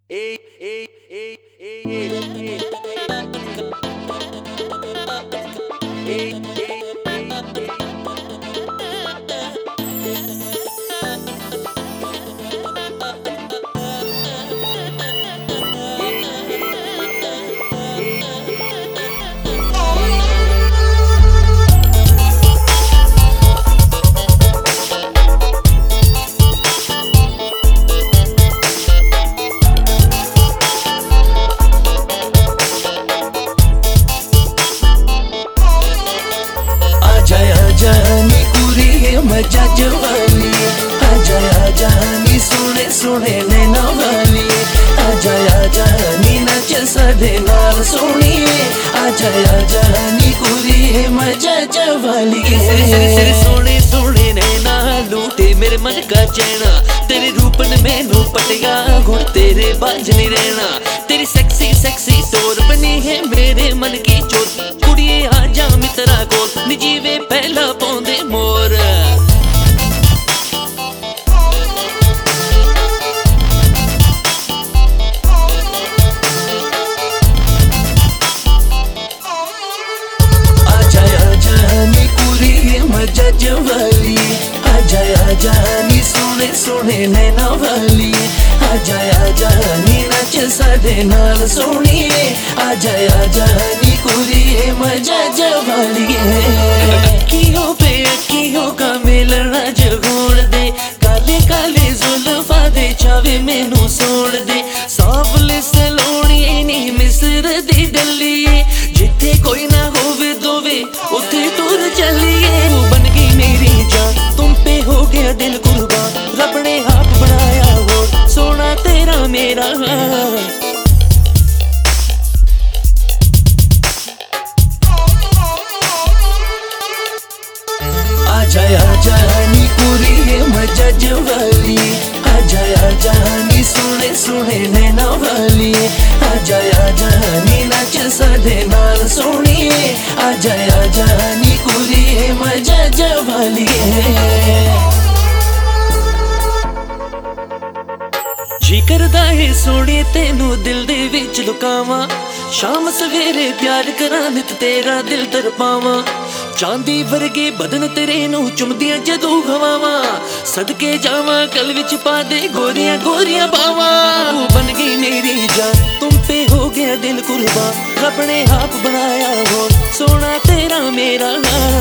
मजा जवानी आजा आजा नी सोने सोने नैना वाली आजा आजा नी नच साडे नाल सोनिए आजा आजा नी कुड़ी मजा जवानी सोने सोने नैना लूटे मेरे मन का चैना तेरे रूप ने मैनू पटिया हुण तेरे बाज नहीं रहना तेरी सेक्सी सेक्सी टोर बनी है मेरे मन की चोट कुड़िए आजा मित्रा कोल निजीवे पहला पौंदे मोर मजा जवाली आजा आजा नी सोने सोने नैना वाली आजा आजा नी नच साडे नाल सोनिए आजा आजा नी कुड़ी मजा जवाली अखियों पे अखियों का मिलना जगोड़ दे काले काले जुल्फा दे चावे मैनू सोड़ दे सावले सलोनी नी मिस्र दी डलिए जिथे कोई ना होवे दोवे उथे दूर चलिए दिल कुर्बान रब ने आप बनाया हो सोना तेरा मेरा आजा आजा नी कुड़ी मजा जवाली आजा आजा नी सोने सोने नैना वाली आजा आजा नी नच साडे नाल सोनिए आजा आजा नी कुड़ी मजा जवाली जी करदा है सोने तेनू दिल दे विच लुकावां शाम सवेरे प्यार करां नित तेरा दिल तरपावां चांदी वर्गे बदन तेरे नू चुमदियां जदों हवावां सदके जावां कल विच पा दे गोरियां गोरियां बावां बन गई मेरी जान तुम पे हो गया दिल कुर्बान रब ने आप बनाया हो सोना तेरा मेरा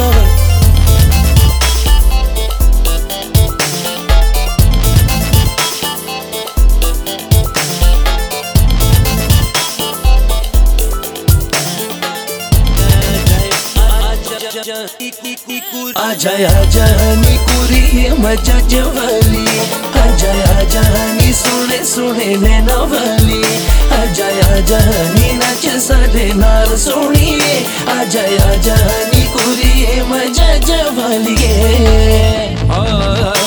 आजा आजा नी कुड़ी मजा जवाली आजा आजा नी सोने सोने नैना वाली आजा आजा नी नच साडे नाल सोनिए आजा आजा नी कुड़ी मजा जवाली